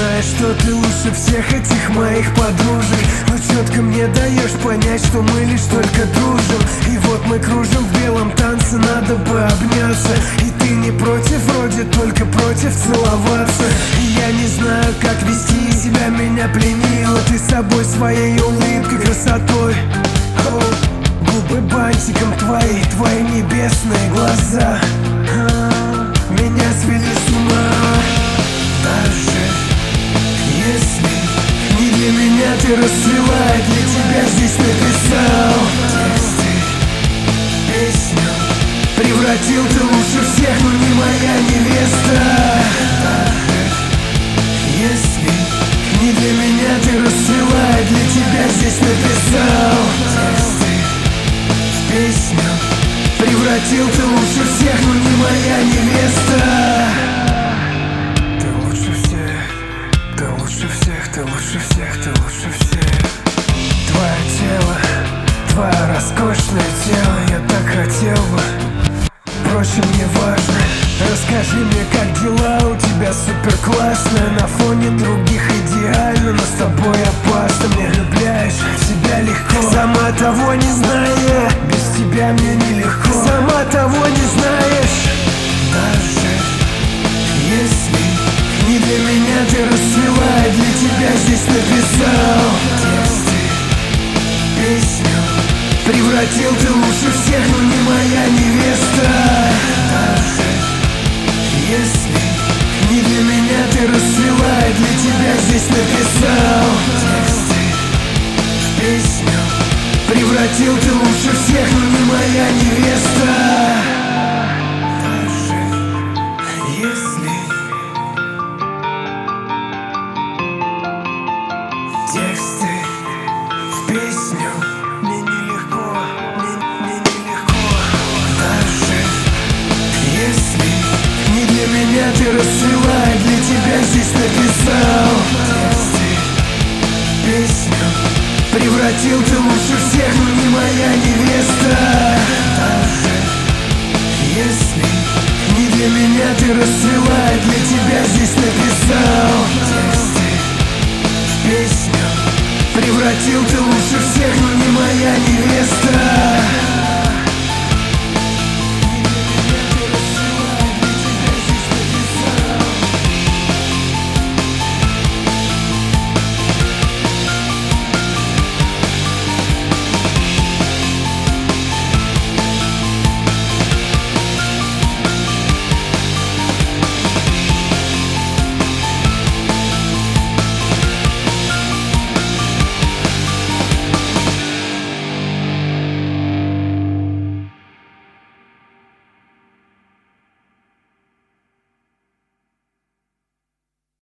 знаешь, что ты лучше всех этих моих подружек, но четко мне даешь понять, что мы лишь только дружим. И вот мы кружим в белом танце, надо бы обняться. И ты не против, вроде только против целоваться. И я не знаю, как вести себя, меня пленила ты собой, своей улыбкой, красотой. Губы бантиком твои небесные глаза меня свели с ума. Даже если не для меня ты расцвела, я для тебя здесь написал тексты, песню превратил ты лучше всех, но не моя невеста. Даже если не для меня ты расцвела, я для тебя здесь написал тексты, песню превратил ты лучше всех, но не моя невеста. Ты лучше всех, ты лучше всех, ты лучше всех, ты лучше всех. Твое тело, твое роскошное тело, я так хотел бы. Впрочем, не важно. Расскажи мне, как дела у тебя, супер классная. На фоне других идеально, но с тобой опасно. Мне влюбляешь в себя легко, сама того не зная. Без тебя мне нелегко, сама того не знаешь. Даже если не для меня ты расцвела, я для тебя здесь написал тексты, песню превратил ты лучше всех, но не моя невеста. Даже если не для меня ты расцвела, я для тебя здесь написал тексты, песню превратил ты лучше всех, но не моя невеста. Даже если тексты в песню мне нелегко, мне нелегко. Даже если не для меня ты расцвела, я для тебя здесь написал тексты, песню превратил ты лучше всех, но не моя невеста. Даже если не для меня ты расцвела, я для тебя здесь написал